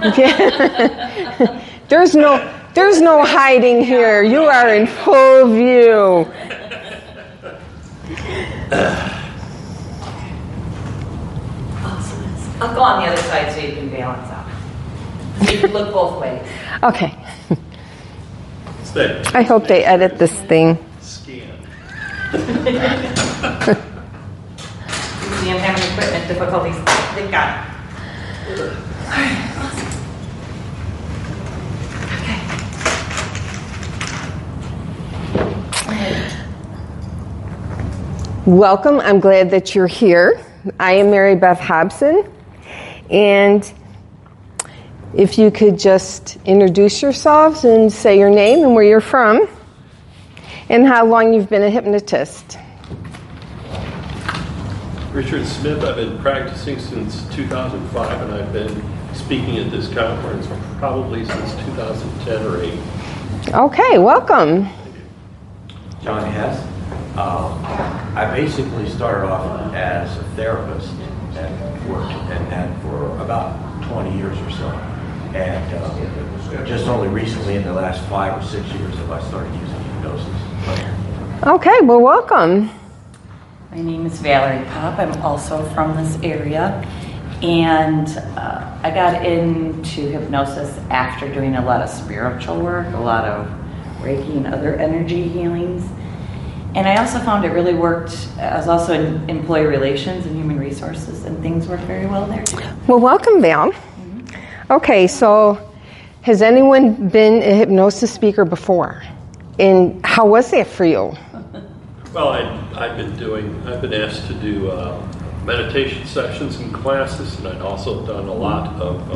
Yeah. There's no hiding here. You are in full view. I'll go on the other side so you can balance out. So you can look both ways. Okay. Stay. I hope they edit this thing. Scan. See, I'm having equipment difficulties. Thank God. All right, awesome. Welcome. I'm glad that you're here. I am Mary Beth Hobson. And if you could just introduce yourselves and say your name and where you're from and how long you've been a hypnotist. Richard Smith. I've been practicing since 2005, and I've been speaking at this conference probably since 2010 or 8. Okay, welcome. John Hess. I basically started off as a therapist and worked in that for about 20 years or so. And just only recently, in the last 5 or 6 years, have I started using hypnosis. Okay, well, welcome. My name is Valerie Pop. I'm also from this area. And I got into hypnosis after doing a lot of spiritual work, a lot of Reiki and other energy healings. And I also found it really worked. I was also in employee relations and human resources, and things worked very well there too. Well, welcome, Val. Mm-hmm. Okay, so has anyone been a hypnosis speaker before? And how was that for you? Well, I've been asked to do meditation sessions and classes, and I'd also done a lot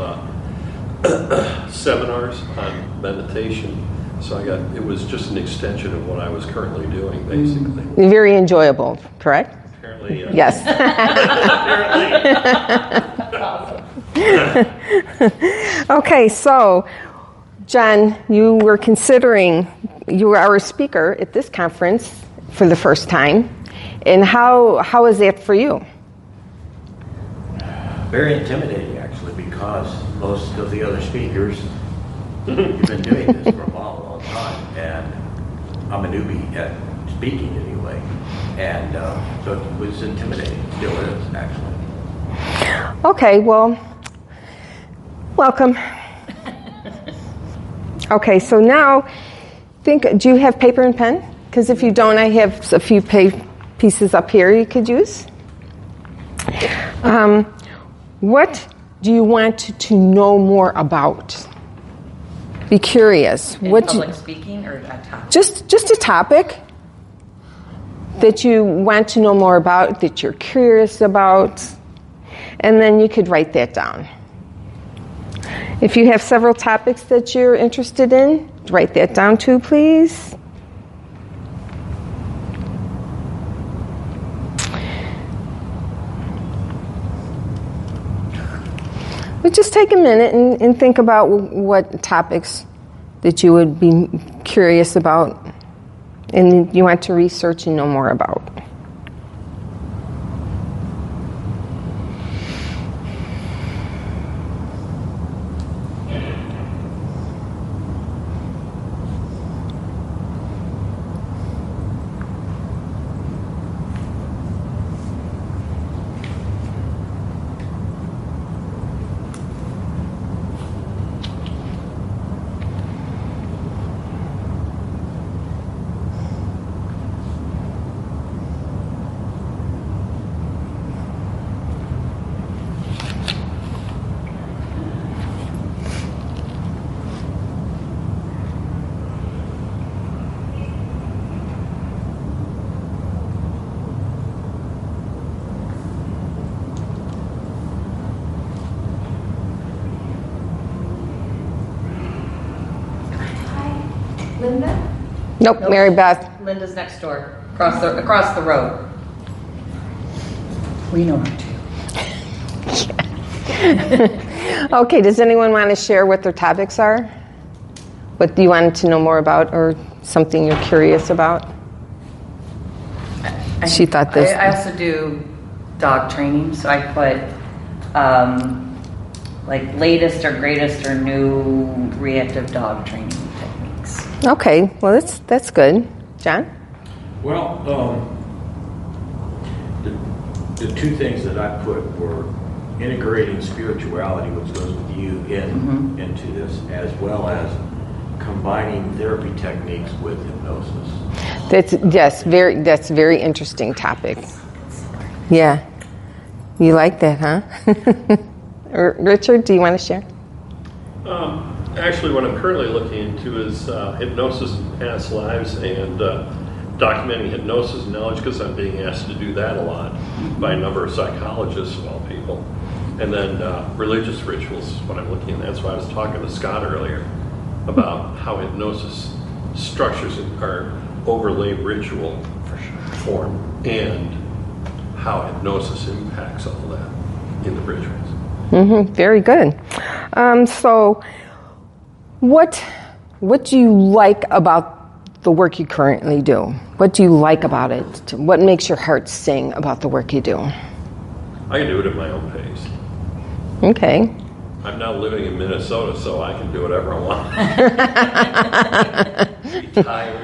of seminars on meditation. So it was just an extension of what I was currently doing, basically. Very enjoyable, correct? Apparently, yes. Okay, so John, you were our speaker at this conference for the first time, and how is that for you? Very intimidating, actually, because most of the other speakers have been doing this for a long time, and I'm a newbie at speaking anyway, and so it was intimidating. Still is, actually. Okay, well, welcome. Okay, so now do you have paper and pen? Because if you don't, I have a few pieces up here you could use. What do you want to know more about? Be curious. Public speaking or a topic? Just a topic that you want to know more about, that you're curious about, and then you could write that down. If you have several topics that you're interested in, write that down too, please. But just take a minute and think about what topics that you would be curious about and you want to research and know more about. Linda? Nope, Mary Beth. Linda's next door, across the road. We know her too. Okay, does anyone want to share what their topics are? What do you want to know more about or something you're curious about? She thought this. I also do dog training, so I put like latest or greatest or new reactive dog training techniques. Okay, well that's good. John? Well, the two things that I put were integrating spirituality, which goes with you, into this, as well as combining therapy techniques with hypnosis. That's very interesting topic. Yeah. You like that, huh? Richard, do you want to share? Actually, what I'm currently looking into is hypnosis in past lives and documenting hypnosis knowledge, because I'm being asked to do that a lot by a number of psychologists of all people. And then religious rituals is what I'm looking at. That's why I was talking to Scott earlier about how hypnosis structures our overlay ritual form and how hypnosis impacts all that in the rituals. Mm-hmm, very good. So what do you like about the work you currently do? What do you like about it? What makes your heart sing about the work you do? I can do it at my own pace. Okay. I'm now living in Minnesota, so I can do whatever I want. Be tired.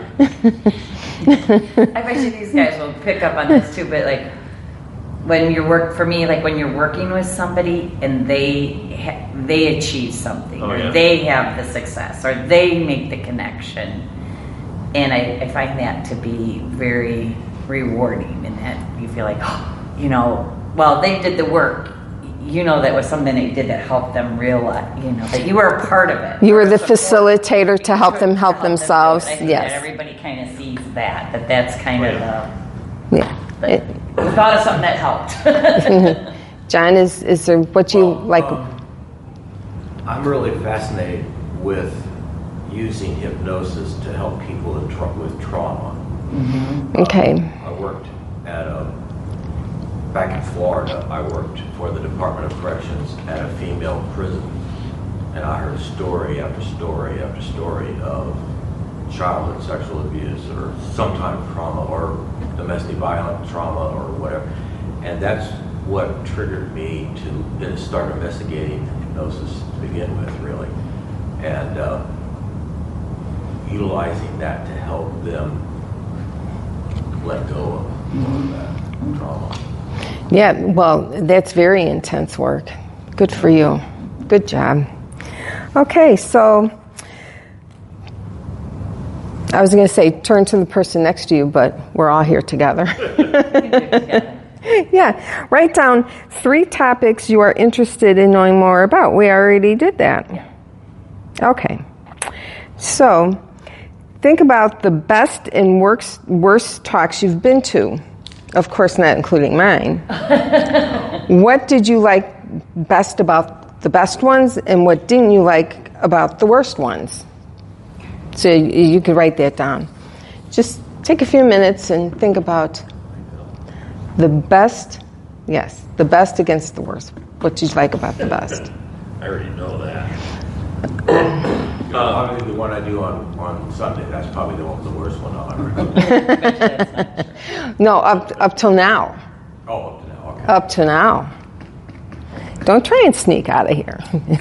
I bet you these guys will pick up on this too, but like when you work, for me, like when you're working with somebody and they achieve something, or they have the success, or they make the connection, and I find that to be very rewarding, in that you feel like, well, they did the work. That was something they did that helped them realize, that you were a part of it. You were the facilitator to help them help themselves. I think Yes. that everybody kind of sees that's kind of the Yeah. we thought of something that helped. John, is there what you like? I'm really fascinated with using hypnosis to help people with trauma. Okay. I worked back in Florida. I worked for the Department of Corrections at a female prison, and I heard story after story after story of childhood sexual abuse or some type of trauma or domestic violent trauma or whatever. And that's what triggered me to start investigating hypnosis to begin with, really. And utilizing that to help them let go of that trauma. Yeah, well, that's very intense work. Good for you. Good job. Okay, so I was going to say turn to the person next to you, but we're all here together. Yeah, write down 3 topics you are interested in knowing more about. We already did that. Yeah. Okay. So think about the best and worst talks you've been to. Of course, not including mine. What did you like best about the best ones, and what didn't you like about the worst ones? So you could write that down. Just take a few minutes and think about the best, the best against the worst. What did you like about the best? I already know that. Probably the one I do on Sunday. That's probably the worst one I'll ever do. No, up till now. Oh, up to now. Okay. Up to now. Don't try and sneak out of here.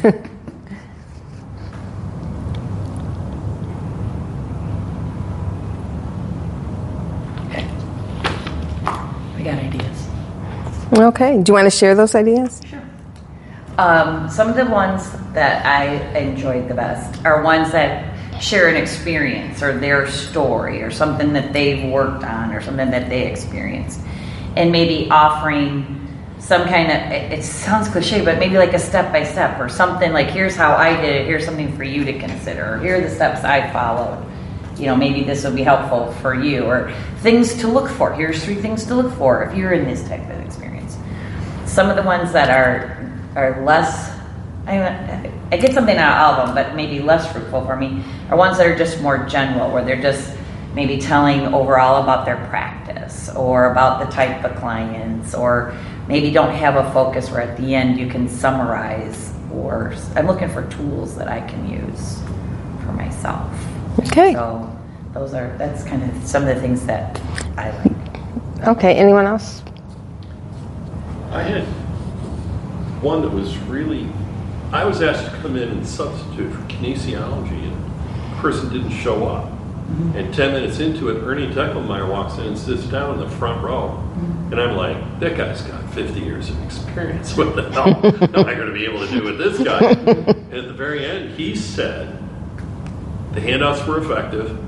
We got ideas. Okay. Do you want to share those ideas? Sure. Some of the ones that I enjoyed the best are ones that share an experience or their story or something that they've worked on or something that they experienced, and maybe offering some kind of, it sounds cliche, but maybe like a step-by-step or something like, here's how I did it, here's something for you to consider, or here are the steps I followed. Maybe this would be helpful for you, or things to look for. Here's 3 things to look for if you're in this type of experience. Some of the ones that are less, I get something out of all of them, but maybe less fruitful for me, are ones that are just more general, where they're just maybe telling overall about their practice or about the type of clients, or maybe don't have a focus where at the end you can summarize, or I'm looking for tools that I can use for myself. Okay. So that's kind of some of the things that I like. Okay. Anyone else? I had one that was really I was asked to come in and substitute for kinesiology, and the person didn't show up. And 10 minutes into it, Ernie Deckelmeyer walks in and sits down in the front row. And I'm like, that guy's got 50 years of experience. What the hell am I going to be able to do with this guy? And at the very end, he said, the handouts were effective.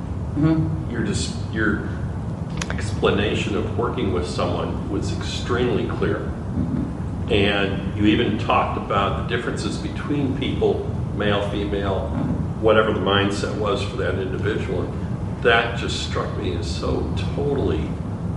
Your explanation of working with someone was extremely clear. And you even talked about the differences between people, male, female, whatever the mindset was for that individual. And that just struck me as so totally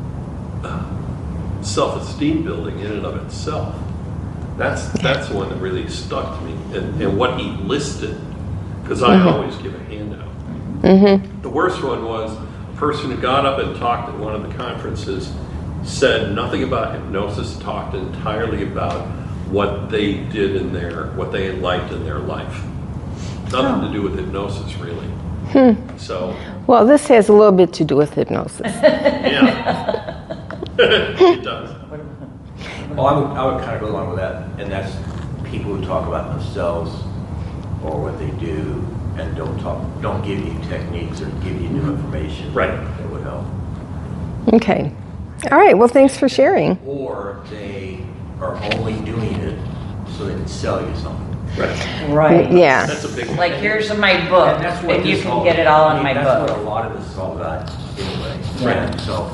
self-esteem building in and of itself. That's the one that really stuck to me. And what he listed, because I always give a handout. The worst one was a person who got up and talked at one of the conferences, said nothing about hypnosis, talked entirely about what they did what they liked in their life. Nothing to do with hypnosis, really. So. Well, this has a little bit to do with hypnosis. Yeah. It does. Well, I would kind of go along with that, and that's people who talk about themselves or what they do and don't give you techniques or give you new information. Right. That would help. Okay. All right. Well, thanks for sharing. Or they are only doing it so they can sell you something. Right. Yeah. That's a big one. Like, here's my book, and you can get it all in my That's book. what a lot of this is all about anyway. Right. And so,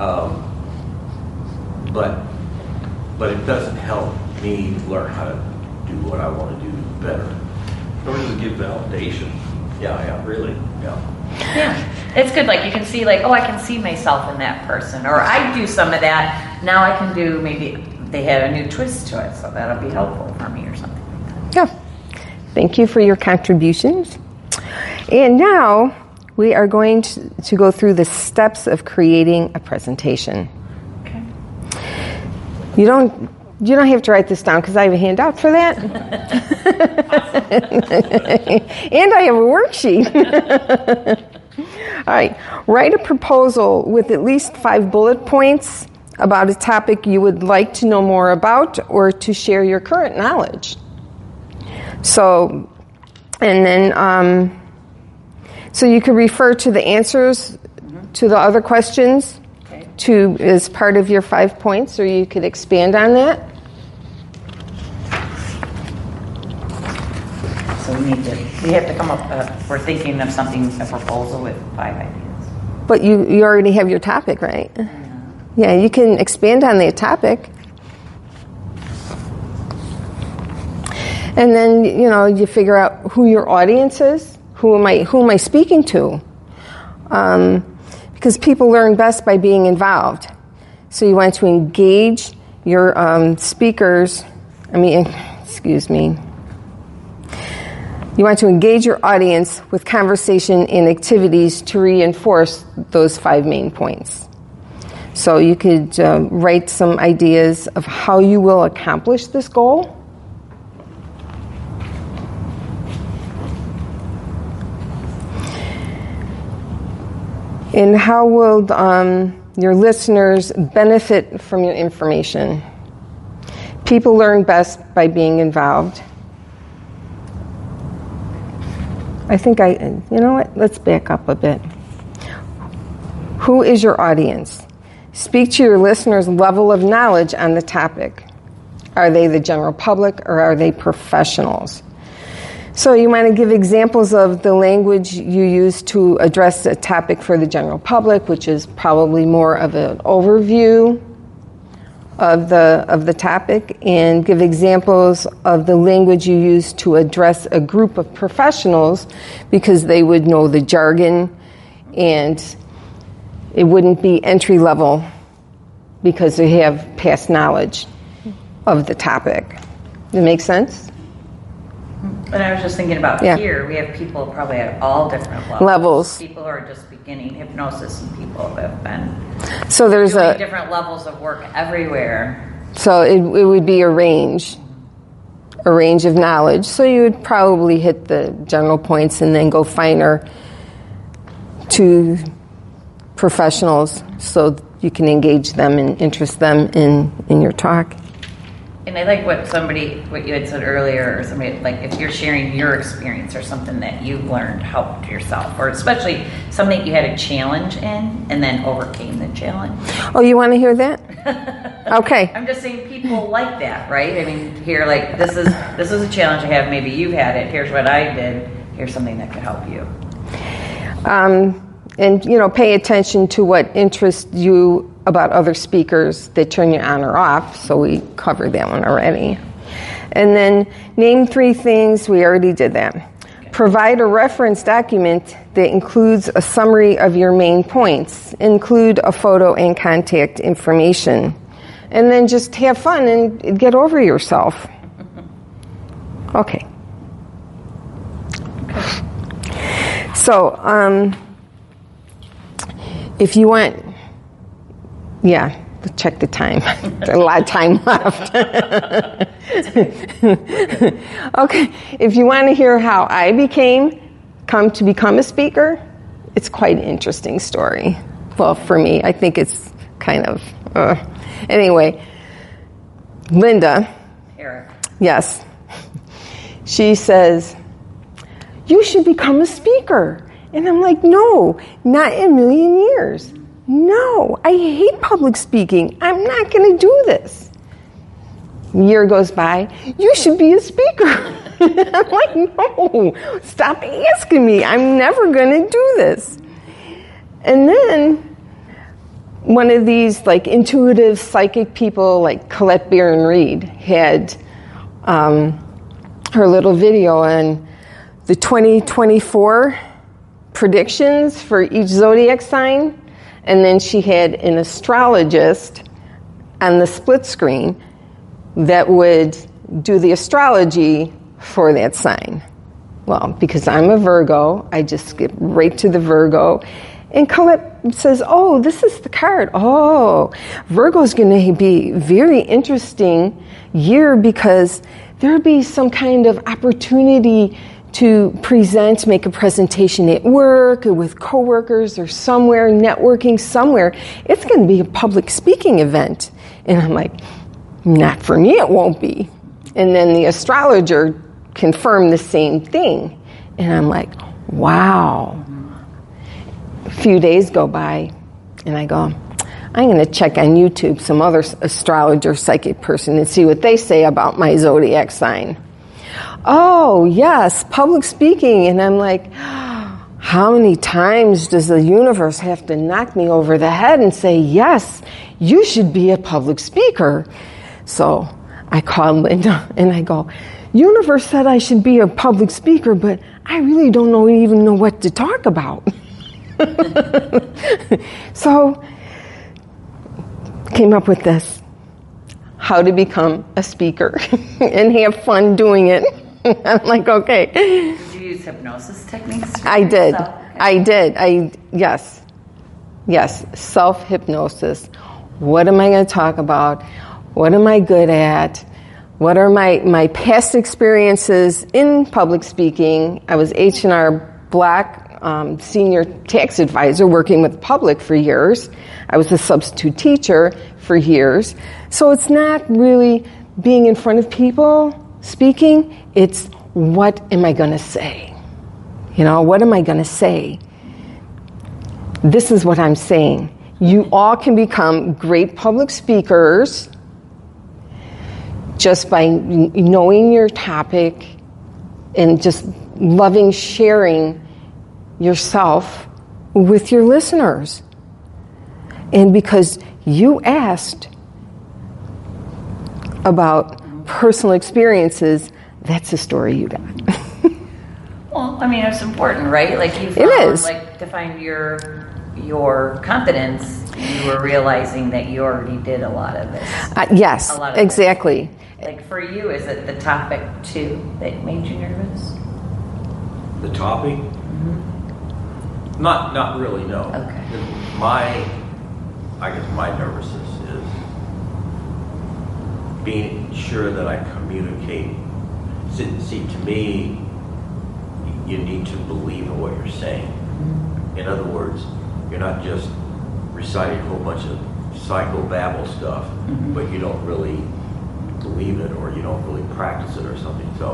but it doesn't help me learn how to do what I want to do better. Or does it give validation? Yeah. Really? Yeah. Yeah, it's good. Like, you can see, like, oh, I can see myself in that person, or I do some of that. Now I can do, maybe they had a new twist to it, so that'll be helpful for me or something like that. Yeah. Thank you for your contributions. And now we are going to go through the steps of creating a presentation. Okay. You don't have to write this down because I have a handout for that. And I have a worksheet. All right. Write a proposal with at least 5 bullet points about a topic you would like to know more about or to share your current knowledge. So, and then, so you could refer to the answers to the other questions as part of your 5 points, or you could expand on that. So we have to come up, we're thinking of something, a proposal with 5 ideas. But you already have your topic, right? Yeah, you can expand on the topic. And then, you figure out who your audience is. Who am I speaking to? Because people learn best by being involved. So you want to engage your speakers. You want to engage your audience with conversation and activities to reinforce those 5 main points. So you could write some ideas of how you will accomplish this goal. And how will your listeners benefit from your information? People learn best by being involved. I think you know what? Let's back up a bit. Who is your audience? Speak to your listeners' level of knowledge on the topic. Are they the general public or are they professionals? So you want to give examples of the language you use to address a topic for the general public, which is probably more of an overview of the topic, and give examples of the language you use to address a group of professionals, because they would know the jargon and it wouldn't be entry level because they have past knowledge of the topic. Does it make sense? And I was just thinking about here, we have people probably at all different levels. People who are just beginning hypnosis and people who have been doing different levels of work everywhere. So it would be a range of knowledge. So you would probably hit the general points and then go finer to professionals so you can engage them and interest them in your talk. And I like what you had said earlier, or somebody, like if you're sharing your experience or something that you've learned helped yourself, or especially something you had a challenge in and then overcame the challenge. Oh, you want to hear that? Okay. I'm just saying people like that, right? I mean, here, like this is a challenge I have. Maybe you've had it. Here's what I did. Here's something that could help you. And pay attention to what interests you about other speakers that turn you on or off. So we covered that one already. And then name 3 things. We already did that. Okay. Provide a reference document that includes a summary of your main points. Include a photo and contact information. And then just have fun and get over yourself. Okay. So, if you want, check the time. There's a lot of time left. Okay, if you want to hear how I come to become a speaker, it's quite an interesting story. Well, for me, I think it's kind of, anyway, Linda. Eric. Yes. She says, you should become a speaker. And I'm like, no, not in a million years. No, I hate public speaking. I'm not going to do this. A year goes by, you should be a speaker. I'm like, no, stop asking me. I'm never going to do this. And then one of these like intuitive psychic people like Colette Baron-Reid had her little video on the 2024 predictions for each zodiac sign. And then she had an astrologist on the split screen that would do the astrology for that sign. Well, because I'm a Virgo, I just skip right to the Virgo. And Colette says, oh, this is the card. Oh, Virgo's going to be very interesting year because there'll be some kind of opportunity to present, make a presentation at work or with coworkers or somewhere, networking somewhere. It's going to be a public speaking event. And I'm like, not for me, it won't be. And then the astrologer confirmed the same thing. And I'm like, wow. A few days go by, and I go, I'm going to check on YouTube some other astrologer, psychic person, and see what they say about my zodiac sign. Oh, yes, public speaking. And I'm like, how many times does the universe have to knock me over the head and say, yes, you should be a public speaker? So I call Linda and I go, universe said I should be a public speaker, but I really don't even know what to talk about. So came up with this, how to become a speaker and have fun doing it. I'm like, okay. Did you use hypnosis techniques? I did. Yes, self-hypnosis. What am I going to talk about? What am I good at? What are my past experiences in public speaking? I was H&R Block senior tax advisor working with the public for years. I was a substitute teacher for years. So it's not really being in front of people speaking. It's what am I going to say? What am I going to say? This is what I'm saying. You all can become great public speakers just by knowing your topic and just loving sharing yourself with your listeners. And because you asked about personal experiences, that's the story you got. Well, I mean, it's important, right? Like you found, it is. Like to find your confidence, you were realizing that you already did a lot of this. Yes, exactly. This. Like for you, is it the topic too that made you nervous? The topic? Mm-hmm. Not really, no. Okay. I guess my nervousness is being sure that I communicate. See, to me, you need to believe in what you're saying. Mm-hmm. In other words, you're not just reciting a whole bunch of psychobabble stuff, mm-hmm. but you don't really believe it or you don't really practice it or something. So,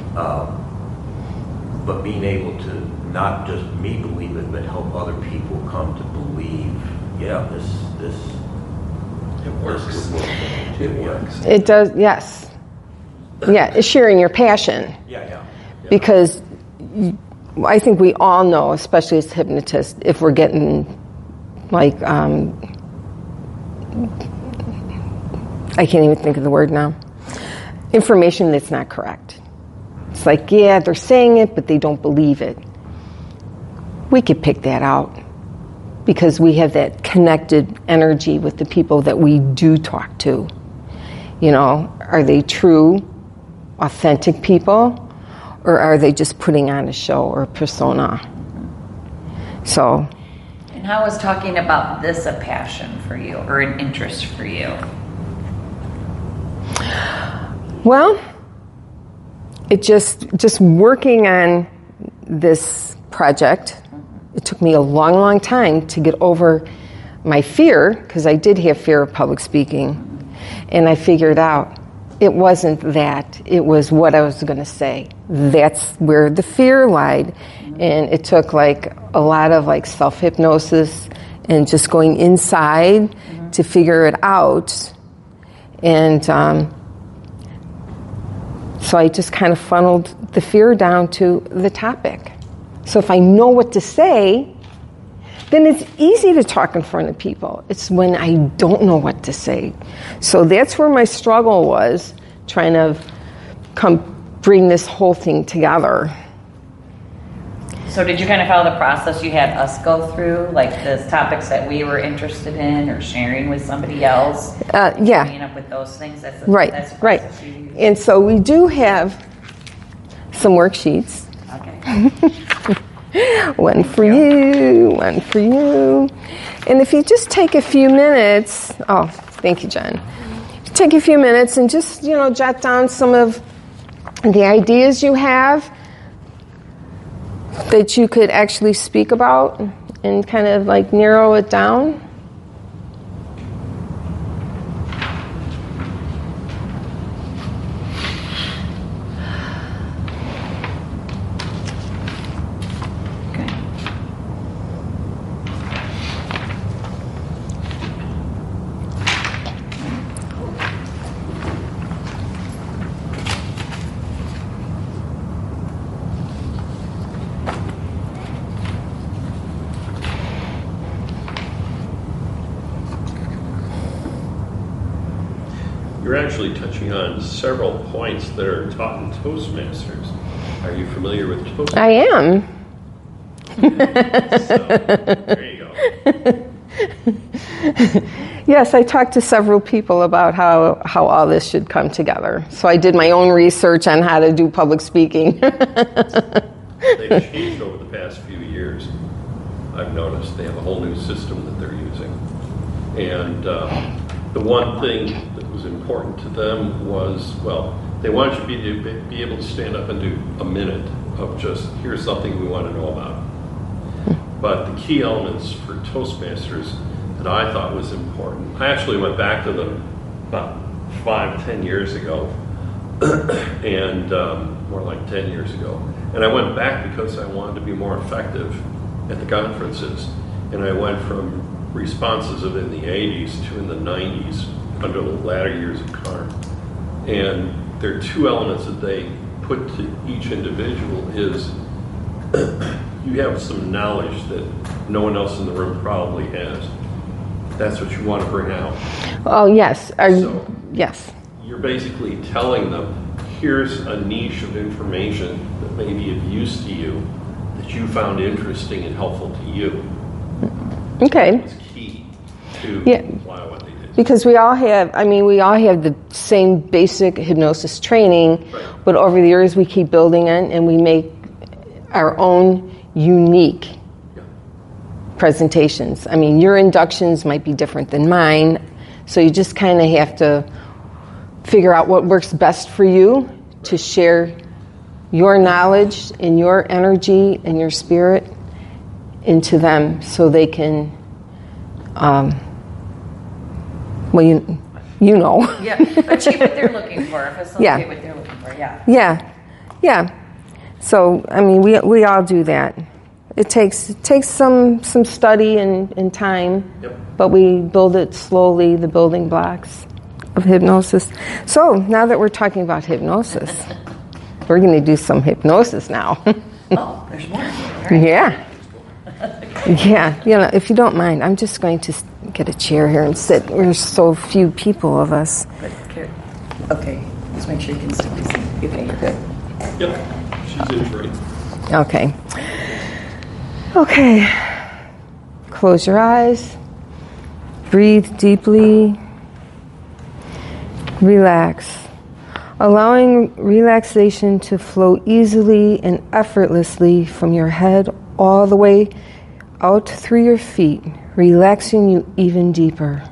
but being able to not just me believe it, but help other people come to believe, yeah, this It works. This would work. It works. It does, yes. Yeah, it's sharing your passion. Yeah. Because I think we all know, especially as hypnotists, if we're getting like, I can't even think of the word now, information that's not correct. It's like, yeah, they're saying it, but they don't believe it. We could pick that out because we have that connected energy with the people that we do talk to. You know, are they true, authentic people, or are they just putting on a show or a persona? So. And how is talking about this a passion for you or an interest for you? Well, it just working on this project, it took me a long, long time to get over my fear, because I did have fear of public speaking. And I figured out it wasn't that. It was what I was going to say. That's where the fear lied. And it took like a lot of like self-hypnosis and just going inside to figure it out. And so I just kind of funneled the fear down to the topic. So if I know what to say, then it's easy to talk in front of people. It's when I don't know what to say. So that's where my struggle was, trying to bring this whole thing together. So did you kind of follow the process you had us go through, like the topics that we were interested in or sharing with somebody else? Yeah. Coming up with those things? That's the Right. process you use? And so we do have some worksheets. Okay. One for you, one for you. And if you just take a few minutes, oh, thank you, Jen. Take a few minutes and just, jot down some of the ideas you have that you could actually speak about and kind of like narrow it down. You're actually touching on several points that are taught in Toastmasters. Are you familiar with Toastmasters? I am. So, there you go. Yes, I talked to several people about how all this should come together. So I did my own research on how to do public speaking. They've changed over the past few years. I've noticed they have a whole new system that they're using. And the one thing that was important to them was, they want you to be able to stand up and do a minute of just, here's something we want to know about. But the key elements for Toastmasters that I thought was important, I actually went back to them about 5-10 years ago, and more like 10 years ago. And I went back because I wanted to be more effective at the conferences. And I went from responses of in the 80s to in the 90s under the latter years of CARM. And there are two elements that they put to each individual is you have some knowledge that no one else in the room probably has. That's what you want to bring out. Oh, yes. So yes. you're basically telling them, here's a niche of information that may be of use to you that you found interesting and helpful to you. Okay. It's key to why what they did. Because we all have the same basic hypnosis training, Right. but over the years we keep building it and we make our own unique presentations. I mean, your inductions might be different than mine, so you just kind of have to figure out what works best for you to share your knowledge and your energy and your spirit into them so they can You know. Yeah, achieve what they're looking for, facilitate Yeah. what they're looking for, yeah. Yeah. So, I mean, we all do that. It takes some study and time, Yep. but we build it slowly, the building blocks of hypnosis. So, now that we're talking about hypnosis, we're going to do some hypnosis now. Oh, there's more. All right. Yeah. Yeah, if you don't mind, I'm just going to get a chair here and sit. There's so few people of us. Okay, just make sure you can still see. Okay, you're good. Yep, she's in great. Okay. Close your eyes. Breathe deeply. Relax. Allowing relaxation to flow easily and effortlessly from your head all the way out through your feet, relaxing you even deeper.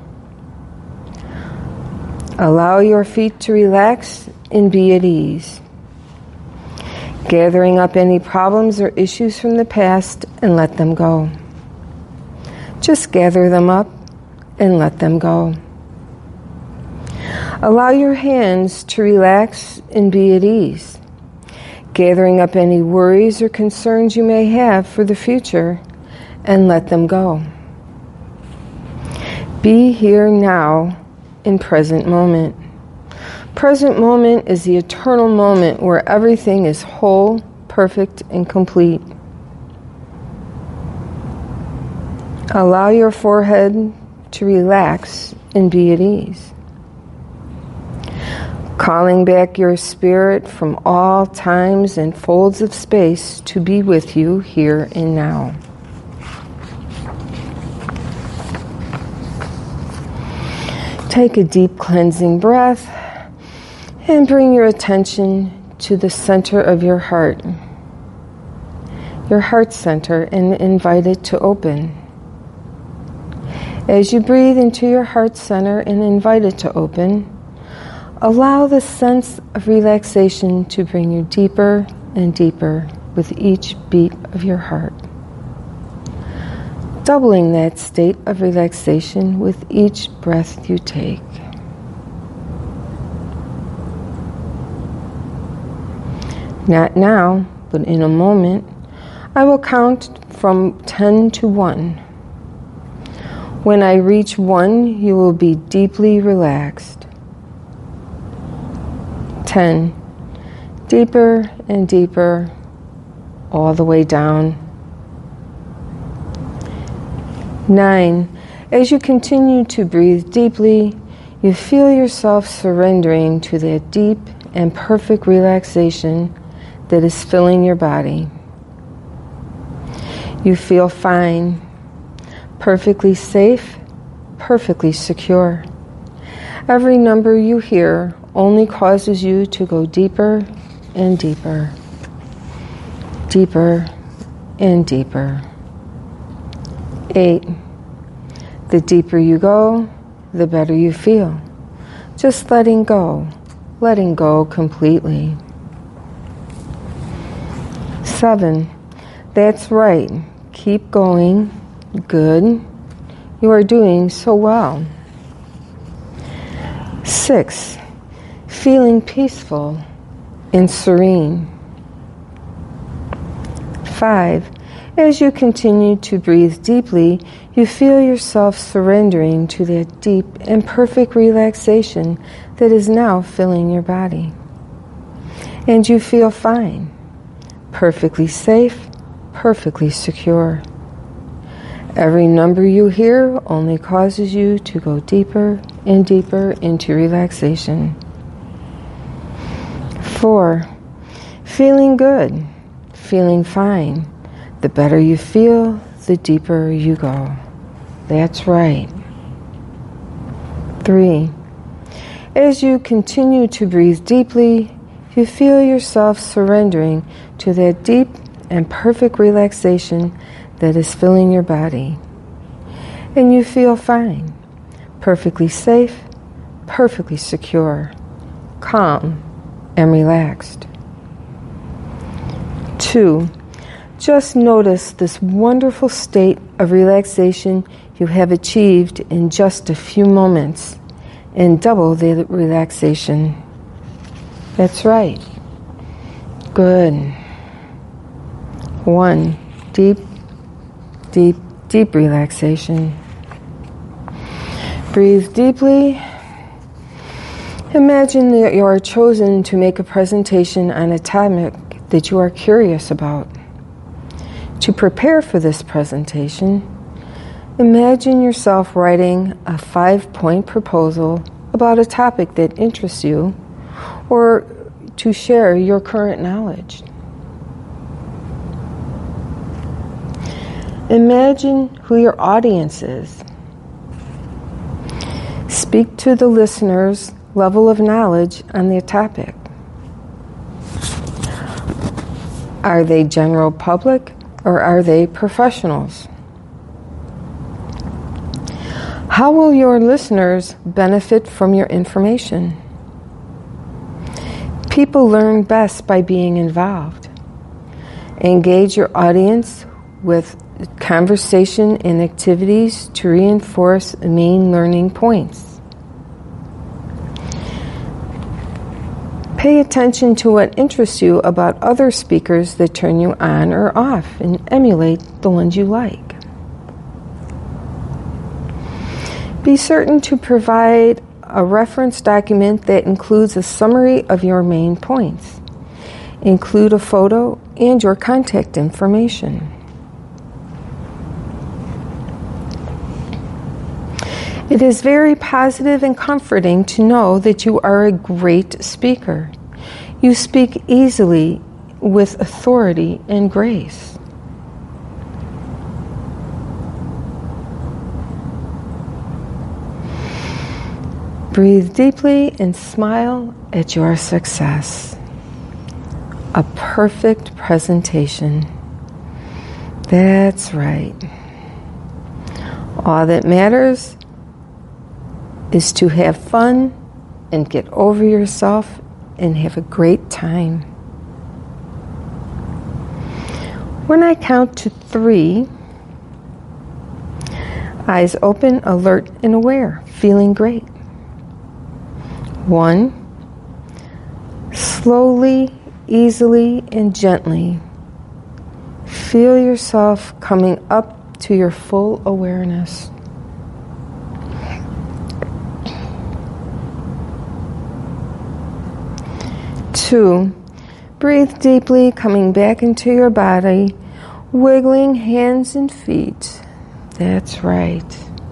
Allow your feet to relax and be at ease. Gathering up any problems or issues from the past and let them go. Just gather them up and let them go. Allow your hands to relax and be at ease. Gathering up any worries or concerns you may have for the future and let them go. Be here now in present moment. Present moment is the eternal moment where everything is whole, perfect, and complete. Allow your forehead to relax and be at ease. Calling back your spirit from all times and folds of space to be with you here and now. Take a deep cleansing breath and bring your attention to the center of your heart center, and invite it to open. As you breathe into your heart center and invite it to open, allow the sense of relaxation to bring you deeper and deeper with each beat of your heart. Doubling that state of relaxation with each breath you take. Not now, but in a moment, I will count from 10 to 1. When I reach 1, you will be deeply relaxed. 10. Deeper and deeper, all the way down. 9. As you continue to breathe deeply, you feel yourself surrendering to that deep and perfect relaxation that is filling your body. You feel fine, perfectly safe, perfectly secure. Every number you hear only causes you to go deeper and deeper, deeper and deeper. 8. The deeper you go, the better you feel. Just letting go completely. 7. That's right. Keep going. Good. You are doing so well. 6. Feeling peaceful and serene. 5. As you continue to breathe deeply, you feel yourself surrendering to that deep and perfect relaxation that is now filling your body. And you feel fine, perfectly safe, perfectly secure. Every number you hear only causes you to go deeper and deeper into relaxation. 4. Feeling good, feeling fine. The better you feel, the deeper you go. That's right. 3. As you continue to breathe deeply, you feel yourself surrendering to that deep and perfect relaxation that is filling your body. And you feel fine, perfectly safe, perfectly secure, calm, and relaxed. 2. Just notice this wonderful state of relaxation you have achieved in just a few moments, and double the relaxation. That's right. Good. 1. Deep, deep, deep relaxation. Breathe deeply. Imagine that you are chosen to make a presentation on a topic that you are curious about. To prepare for this presentation, imagine yourself writing a 5-point proposal about a topic that interests you, or to share your current knowledge. Imagine who your audience is. Speak to the listener's level of knowledge on the topic. Are they general public or are they professionals? How will your listeners benefit from your information? People learn best by being involved. Engage your audience with conversation and activities to reinforce main learning points. Pay attention to what interests you about other speakers that turn you on or off, and emulate the ones you like. Be certain to provide a reference document that includes a summary of your main points. Include a photo and your contact information. It is very positive and comforting to know that you are a great speaker. You speak easily with authority and grace. Breathe deeply and smile at your success. A perfect presentation. That's right. All that matters is to have fun and get over yourself and have a great time. When I count to 3, eyes open, alert, and aware, feeling great. 1, slowly, easily, and gently feel yourself coming up to your full awareness. 2, breathe deeply, coming back into your body, wiggling hands and feet. That's right.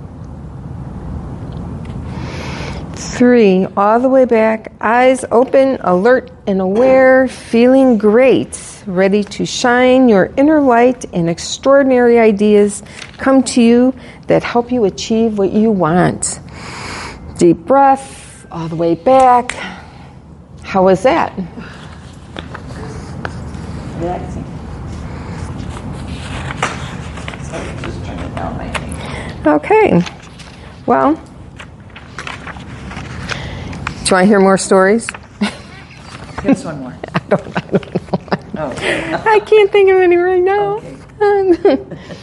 3, all the way back, eyes open, alert and aware, feeling great, ready to shine your inner light, and extraordinary ideas come to you that help you achieve what you want. Deep breath, all the way back. How was that? Relaxing. Sorry, just turn it down my thing. Okay. Well, do you want to hear more stories? Give us one more. I don't know. Okay. I can't think of any right now. Okay.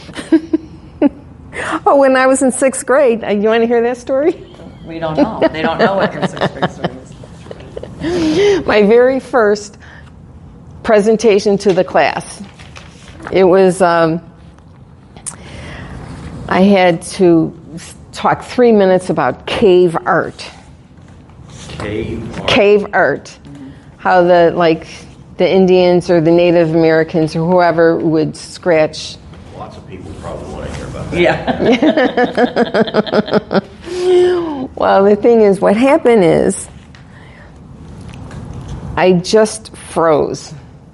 Oh, when I was in 6th grade. You want to hear that story? We don't know. They don't know what your 6th grade story is. My very first presentation to the class. It was, I had to talk 3 minutes about cave art. Cave art. Mm-hmm. How the Indians or the Native Americans or whoever would scratch. Lots of people probably want to hear about that. Yeah. Well, the thing is, what happened is, I just froze.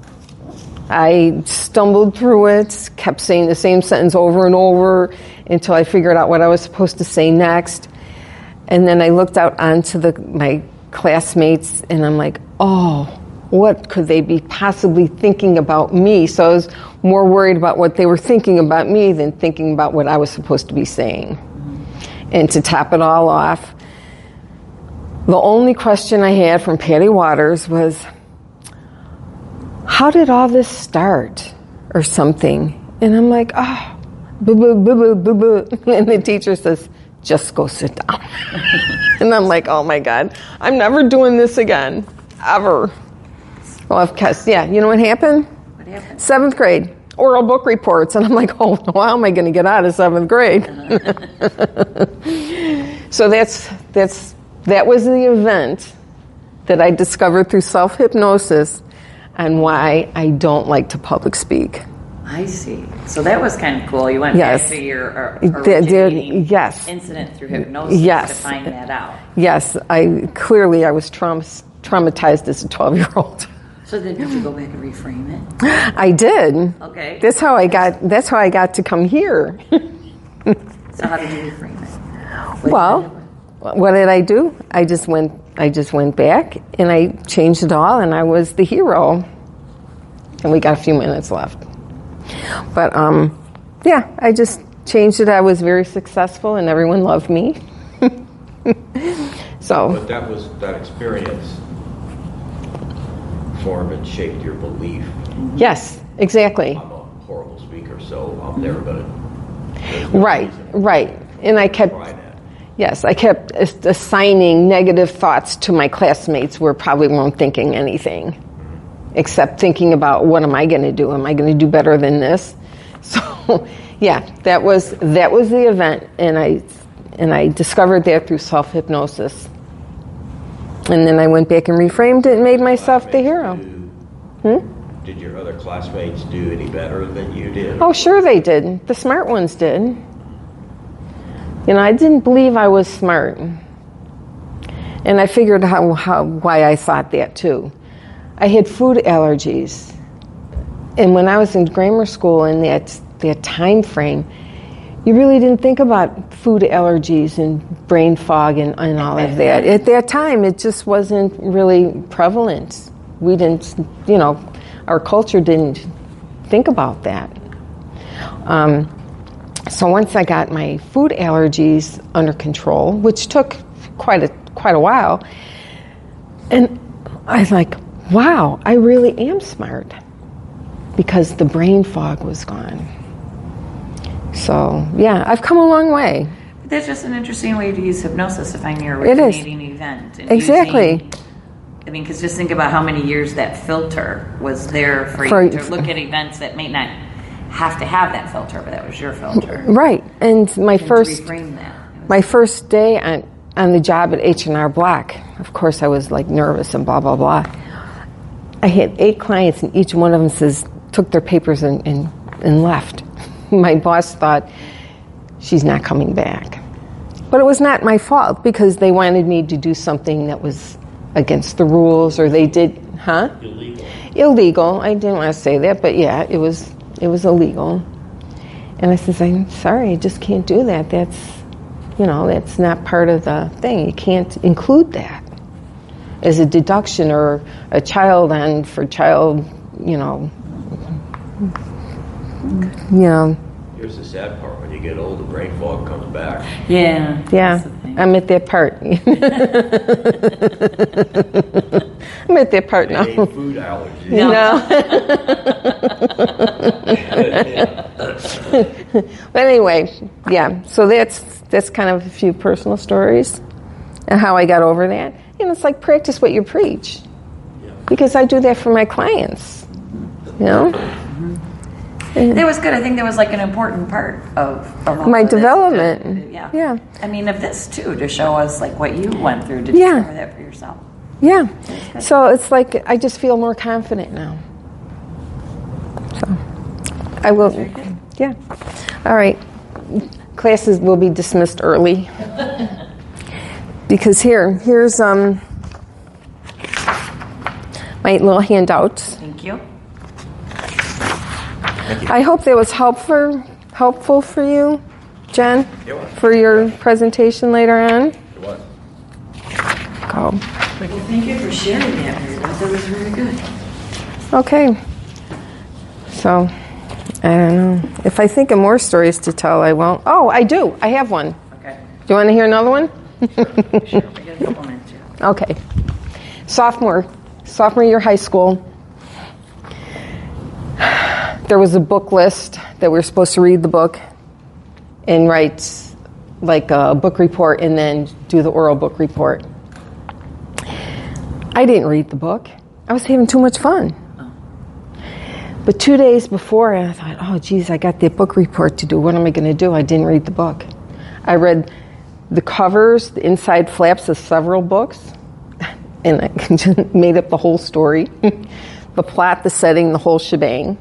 I stumbled through it, kept saying the same sentence over and over until I figured out what I was supposed to say next. And then I looked out onto my classmates, and I'm like, oh, what could they be possibly thinking about me? So I was more worried about what they were thinking about me than thinking about what I was supposed to be saying. And to top it all off, the only question I had from Patty Waters was, how did all this start? Or something. And I'm like, oh, boo, boo, boo, boo, boo, boo. And the teacher says, just go sit down. And I'm like, oh my God, I'm never doing this again, ever. Well, because, yeah, you know what happened? What happened? 7th grade, oral book reports. And I'm like, oh, how am I going to get out of 7th grade? So that was the event that I discovered through self-hypnosis and why I don't like to public speak. I see. So that was kind of cool. You went Yes. back to your Did- yes. incident through hypnosis Yes. to find that out. Yes, I was traumatized as a 12-year-old. So then did you go back and reframe it? I did. Okay. That's how I got to come here. So how did you reframe it? Well, what did I do? I just went back and I changed it all, and I was the hero. And we got a few minutes left. But yeah, I just changed it. I was very successful, and everyone loved me. So. But that experience formed and shaped your belief. Yes, exactly. I'm a horrible speaker, so I'm never going to. Right. And I kept. Try that. Yes, I kept assigning negative thoughts to my classmates who probably weren't thinking anything, except thinking about what am I going to do? Am I going to do better than this? So, yeah, that was the event, and I discovered that through self-hypnosis. And then I went back and reframed it and made myself the hero. Did your other classmates do any better than you did? Oh, sure they did. The smart ones did. You know, I didn't believe I was smart. And I figured why I thought that, too. I had food allergies. And when I was in grammar school in that time frame, you really didn't think about food allergies and brain fog and all of that. At that time, it just wasn't really prevalent. We didn't, our culture didn't think about that. So once I got my food allergies under control, which took quite a while, and I was like, wow, I really am smart, because the brain fog was gone. So, yeah, I've come a long way. That's just an interesting way to use hypnosis to find your It is. originating event. And Exactly. because just think about how many years that filter was there for you to look at events that may not have to have that filter, but that was your filter. Right. And my And first to reframe that. my first day on the job at H&R Block, of course I was like nervous and blah, blah, blah. I had 8 clients, and each one of them took their papers and left. My boss thought, she's not coming back. But it was not my fault, because they wanted me to do something that was against the rules, or they did, Illegal. I didn't want to say that, but yeah, it was illegal. And I said, I'm sorry, I just can't do that. That's not part of the thing. You can't include that as a deduction or a child end for child, Here's the sad part: when you get old, the brain fog comes back. Yeah. Yeah, I'm at that part. I'm at that part now. They hate food allergies. But anyway, yeah. So that's kind of a few personal stories and how I got over that. It's like practice what you preach, because I do that for my clients. That was good. I think that was like an important part of all My of this. development. Yeah. Yeah. I mean, of this too, to show us like what you went through to Yeah. discover that for yourself. Yeah. So it's like I just feel more confident now. So I will. Very good. Yeah. All right. Classes will be dismissed early because here's my little handouts. Thank you. I hope that was helpful for you, Jen, It was. for your presentation later on. It was. Go. Thank you for sharing that. That was really good. Okay. So, I don't know. If I think of more stories to tell, I won't. Oh, I do. I have one. Okay. Do you want to hear another one? Sure. I got a couple minutes here. Okay. Sophomore year high school. There was a book list that we were supposed to read the book and write like a book report and then do the oral book report. I didn't read the book. I was having too much fun. But 2 days before, I thought, oh, geez, I got the book report to do. What am I going to do? I didn't read the book. I read the covers, the inside flaps of several books, and I just made up the whole story, the plot, the setting, the whole shebang.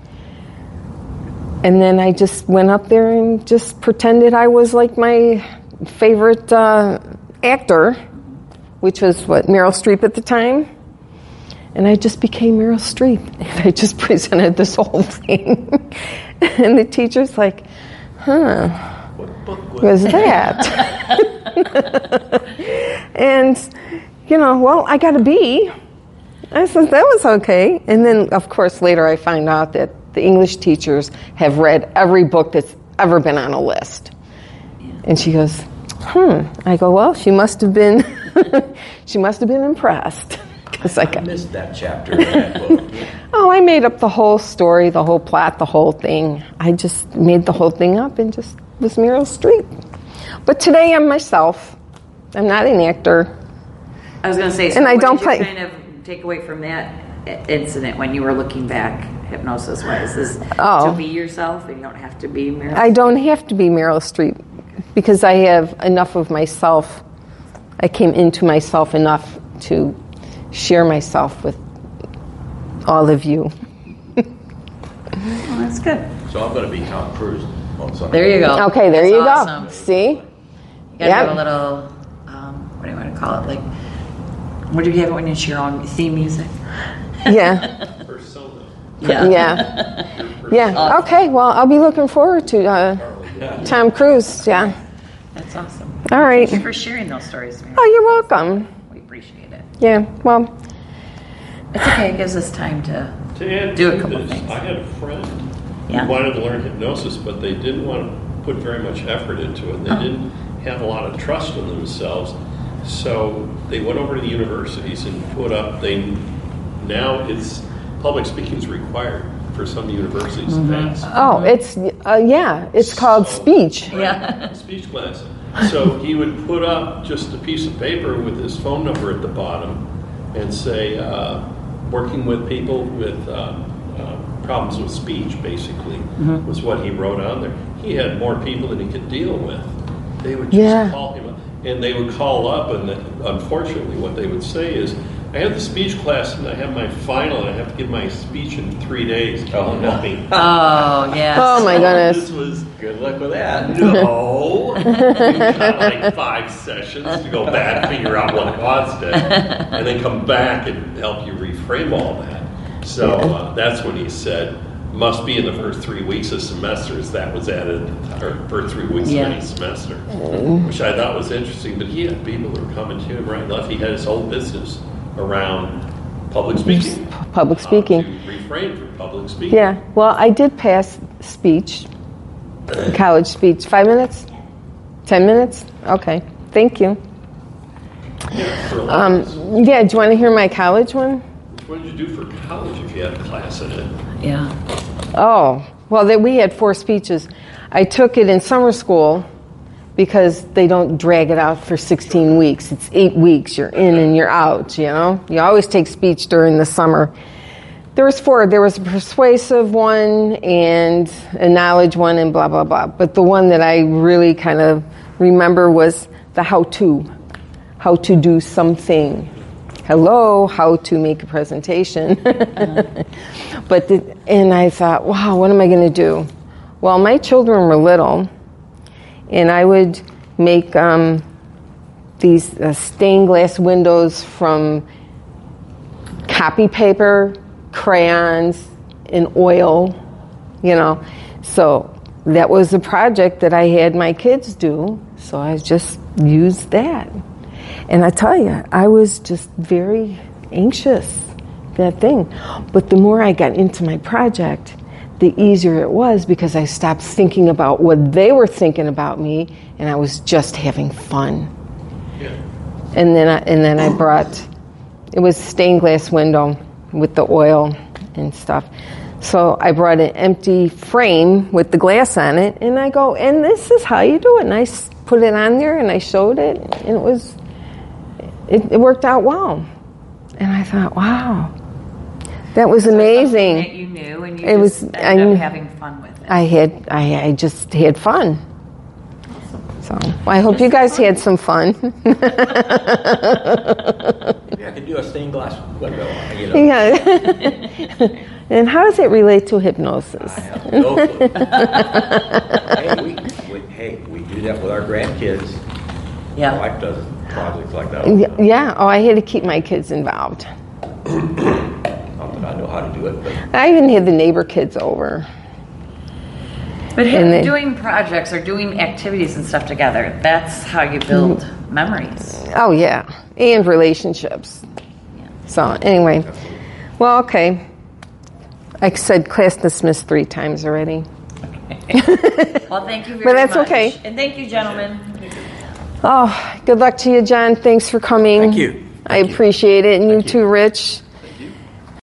And then I just went up there and just pretended I was like my favorite actor, which was, Meryl Streep at the time. And I just became Meryl Streep. And I just presented this whole thing. And the teacher's like, What book was that? And, well, I got a B. I said, that was okay. And then, of course, later I find out that the English teachers have read every book that's ever been on a list. And she goes, I go, well, she must have been impressed. I missed that chapter in that book. Oh, I made up the whole story, the whole plot, the whole thing. I just made the whole thing up and just was Meryl Streep. But today I'm myself. I'm not an actor. I was going to say, so and I what don't did play. you kind of take away from that incident when you were looking back, hypnosis-wise? Is to be yourself, and you don't have to be Meryl? I don't have to be Meryl Streep because I have enough of myself. I came into myself enough to share myself with all of you. Well, that's good. So I'm going to be Tom Cruise on Sunday. There you go. Okay, there That's you awesome. go. See? You gotta have a little, what do you want to call it? Like, what do you have when it's your own theme music? Yeah. Persona. Yeah. Okay, well, I'll be looking forward to Tom Cruise. Yeah. That's awesome. All right. Thank you for sharing those stories, Mary. Oh, you're welcome. We appreciate it. Yeah, well, It's okay. It gives us time to To add do a to couple this, things. I had a friend Yeah. who wanted to learn hypnosis, but they didn't want to put very much effort into it. They didn't have a lot of trust in themselves. So they went over to the universities and put up, now it's, public speaking is required for some universities to pass. oh, it's called speech. Yeah. Speech class. So he would put up just a piece of paper with his phone number at the bottom and say, working with people with problems with speech, basically, was what he wrote on there. He had more people than he could deal with. They would just call him up. And they would call up, and unfortunately what they would say is, I have the speech class and I have my final and I have to give my speech in 3 days. Oh, no. Help me. Oh, yes. Oh, my This goodness. was Good luck with that. no. You got like 5 sessions to go back, figure out what caused it, and then come back and help you reframe all that. So that's when he said, must be in the first 3 weeks of semesters. That was added, or first 3 weeks of any semester, which I thought was interesting. But he had people who were coming to him right and left. He had his whole business around public speaking. Public speaking. To refrain from public speaking. Yeah, well, I did pass speech, college speech. 5 minutes? 10 minutes? Okay, thank you. Yeah, for a lot of us. Yeah, do you want to hear my college one? What did you do for college if you had a class in it? Yeah. Oh, well, we had 4 speeches. I took it in summer school because they don't drag it out for 16 weeks. It's 8 weeks. You're in and you're out, you know? You always take speech during the summer. There was 4. There was a persuasive one and a knowledge one and blah, blah, blah. But the one that I really kind of remember was the how-to do something. Hello, how to make a presentation. And I thought, wow, what am I going to do? Well, my children were little, and I would make these stained glass windows from copy paper, crayons, and oil, you know. So that was a project that I had my kids do, so I just used that. And I tell you, I was just very anxious, that thing. But the more I got into my project, the easier it was because I stopped thinking about what they were thinking about me, and I was just having fun. Yeah. And then I brought, it was stained glass window with the oil and stuff. So I brought an empty frame with the glass on it, and I go, and this is how you do it. And I put it on there, and I showed it, and it worked out well. And I thought, wow, that was amazing. That you knew, and you ended up having fun with it. I just had fun. So I hope you guys had some fun. Maybe I could do a stained glass window. Yeah. And how does it relate to hypnosis? I have no clue. We do that with our grandkids. Yeah. My wife does projects like that all the time. Yeah. Oh, I had to keep my kids involved. Not that I know how to do it, but I even had the neighbor kids over. But And doing projects or doing activities and stuff together, that's how you build memories. Oh, yeah. And relationships. Yeah. So, anyway. Well, okay. I said class dismissed 3 times already. Well, thank you very much. But that's okay. And thank you, gentlemen. Oh, good luck to you, John. Thanks for coming. Thank you. I appreciate it. And you too, Rich.